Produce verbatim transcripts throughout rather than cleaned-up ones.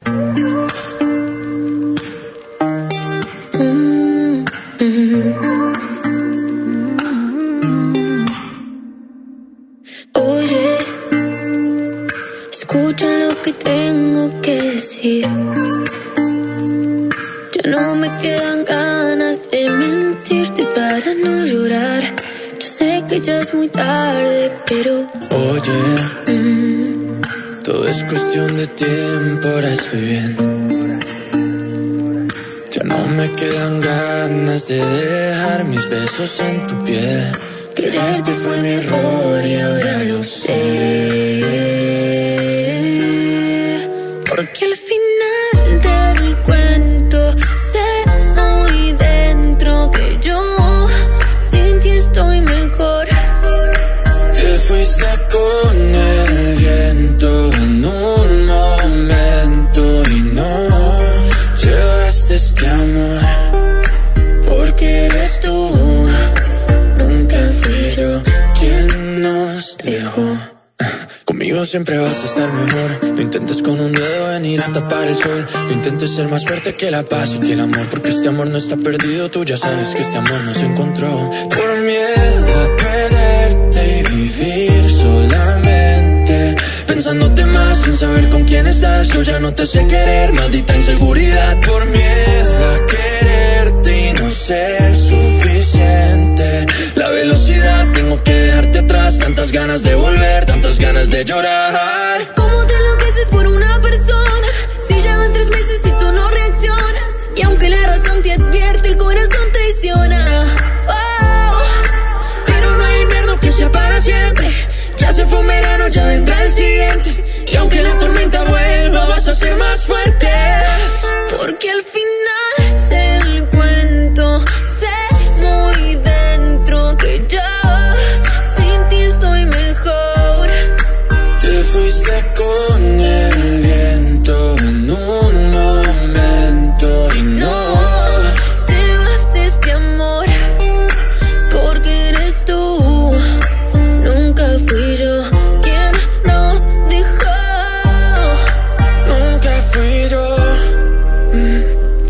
Mm, mm. Oye, escucha lo que tengo que decir. Ya no me quedan ganas de mentirte para no llorar. Yo sé que ya es muy tarde, pero oye, mm, todo es cuestión de tiempo, ahora estoy bien. Ya no me quedan ganas de dejar mis besos en tu piel. quererte fue mi error y ahora lo sé. Porque al final del cuento sé muy dentro que yo sin ti estoy mejor. Te fuiste con el viento en un momento y no llevaste este amor. Porque eres tú, nunca fui yo quien nos dejó. Conmigo siempre vas a estar mejor. No intentes con un dedo venir a tapar el sol. No intentes ser más fuerte que la paz y que el amor. Porque este amor no está perdido. Tú ya sabes que este amor no se encontró. Por miedo a perderte y vivir solamente pensándote más sin saber con quién estás. Yo ya no te sé querer, maldita inseguridad. Por miedo a quererte y no ser suficiente. La velocidad, tengo que dejarte atrás. Tantas ganas de volver, tantas ganas de llorar. ¿Cómo te enloqueces por una persona? Si llevan tres meses y tú no reaccionas. Y aunque la razón te advierte, el corazón traiciona. Oh, Pero no hay invierno que sea para siempre. Ya se fue un verano, ya vendrá el siguiente. Y aunque la tormenta vuelva, vas a ser más fuerte. porque al final del cuento sé muy dentro que yo sin ti estoy mejor. Te fuiste con el viento en un momento y no te vas de este amor, porque eres tú, nunca fui yo quien nos dejó. Nunca fui yo. Mm.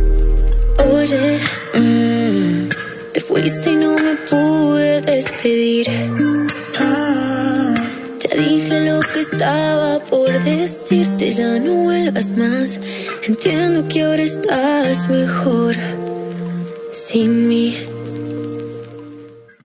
Oye, Mm. te fuiste y no me pude despedir. Ah. Ya dije lo que estaba por decirte, ya no vuelvas más. Entiendo que ahora estás mejor sin mí.